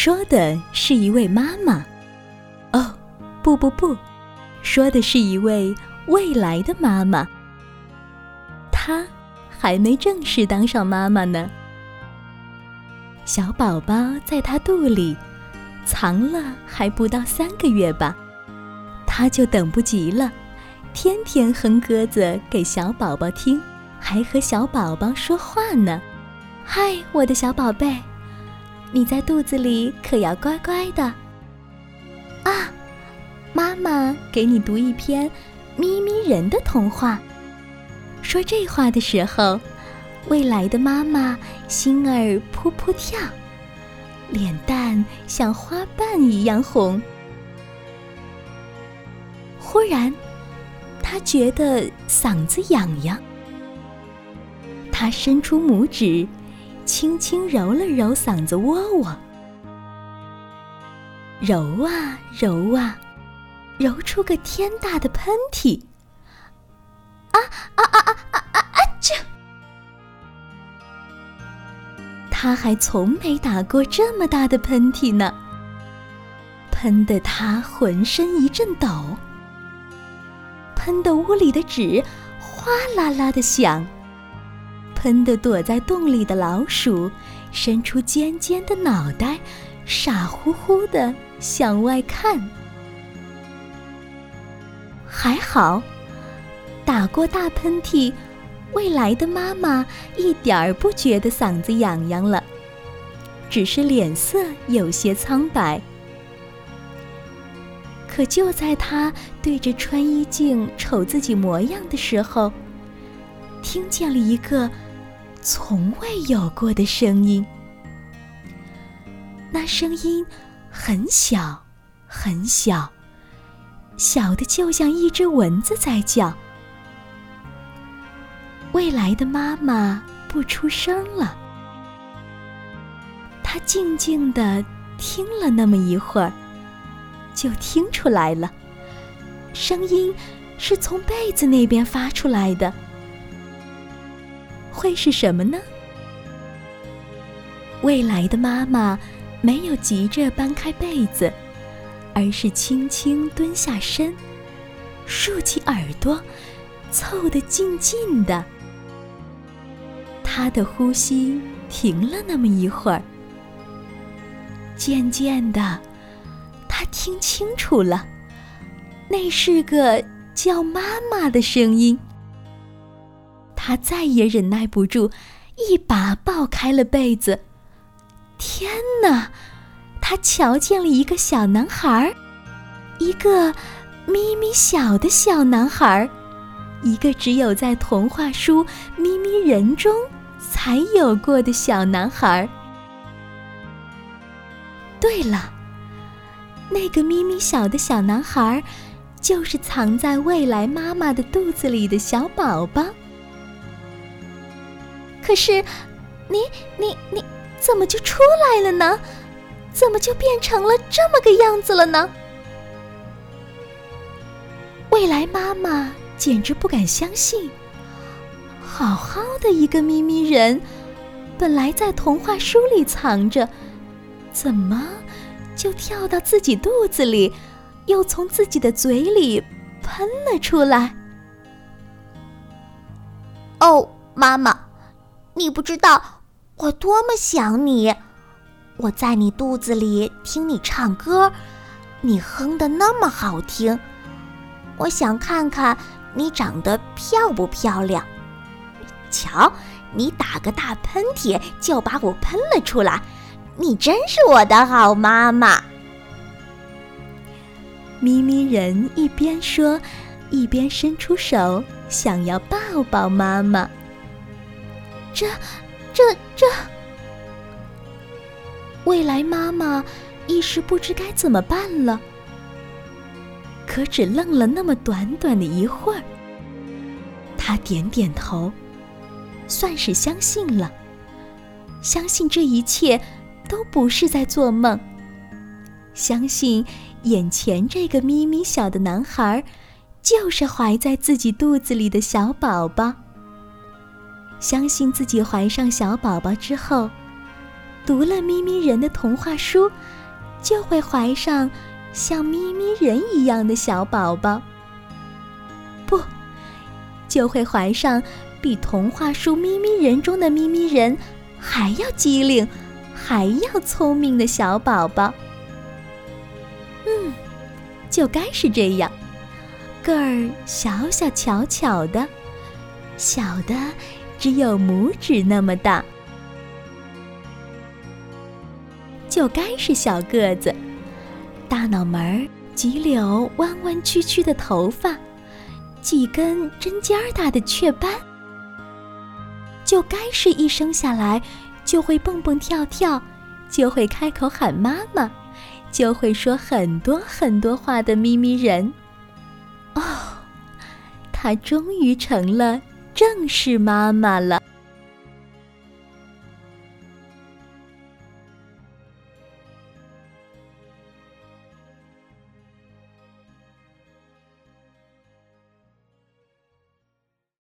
说的是一位妈妈。哦，不，说的是一位未来的妈妈。她还没正式当上妈妈呢。小宝宝在她肚里藏了还不到3个月吧，她就等不及了，天天哼歌子给小宝宝听，还和小宝宝说话呢。嗨，我的小宝贝，你在肚子里可要乖乖的啊！妈妈给你读一篇咪咪人的童话。说这话的时候，未来的妈妈心儿扑扑跳，脸蛋像花瓣一样红。忽然，她觉得嗓子痒痒，她伸出拇指，轻轻揉了揉嗓子窝窝，揉啊揉啊，揉出个天大的喷嚏！这！他还从没打过这么大的喷嚏呢，喷得他浑身一阵抖，喷得屋里的纸哗啦啦地响，喷得躲在洞里的老鼠伸出尖尖的脑袋，傻乎乎地向外看。还好，打过大喷嚏，未来的妈妈一点儿不觉得嗓子痒痒了，只是脸色有些苍白。可就在她对着穿衣镜瞅自己模样的时候，听见了一个从未有过的声音。那声音很小很小，小的就像一只蚊子在叫。未来的妈妈不出声了，她静静地听了那么一会儿，就听出来了，声音是从被子那边发出来的。会是什么呢？未来的妈妈没有急着搬开被子，而是轻轻蹲下身，竖起耳朵，凑得近近的。她的呼吸停了那么一会儿，渐渐的，她听清楚了，那是个叫妈妈的声音。她再也忍耐不住，一把抱开了被子。天哪！她瞧见了一个小男孩，一个咪咪小的小男孩，一个只有在童话书《咪咪人》中才有过的小男孩。对了，那个咪咪小的小男孩，就是藏在未来妈妈的肚子里的小宝宝。可是，你怎么就出来了呢？怎么就变成了这么个样子了呢？未来妈妈简直不敢相信，好好的一个咪咪人，本来在童话书里藏着，怎么就跳到自己肚子里，又从自己的嘴里喷了出来？ 哦，妈妈，你不知道我多么想你，我在你肚子里听你唱歌，你哼得那么好听，我想看看你长得漂不漂亮。瞧，你打个大喷嚏就把我喷了出来，你真是我的好妈妈。 咪咪人一边说，一边伸出手想要抱抱妈妈。这未来妈妈一时不知该怎么办了，可只愣了那么短短的一会儿，她点点头，算是相信了，相信这一切都不是在做梦，相信眼前这个咪咪小的男孩就是怀在自己肚子里的小宝宝，相信自己怀上小宝宝之后， 读了咪咪人的童话书，就会怀上像咪咪人一样的小宝宝。不，就会怀上比童话书咪咪人中的咪咪人还要机灵，还要聪明的小宝宝。就该是这样，个儿小小巧巧的，小的只有拇指那么大。就该是小个子，大脑门儿，几绺弯弯曲曲的头发，几根针尖大的雀斑。就该是一生下来就会蹦蹦跳跳，就会开口喊妈妈，就会说很多很多话的咪咪人。哦，她终于成了正式妈妈了。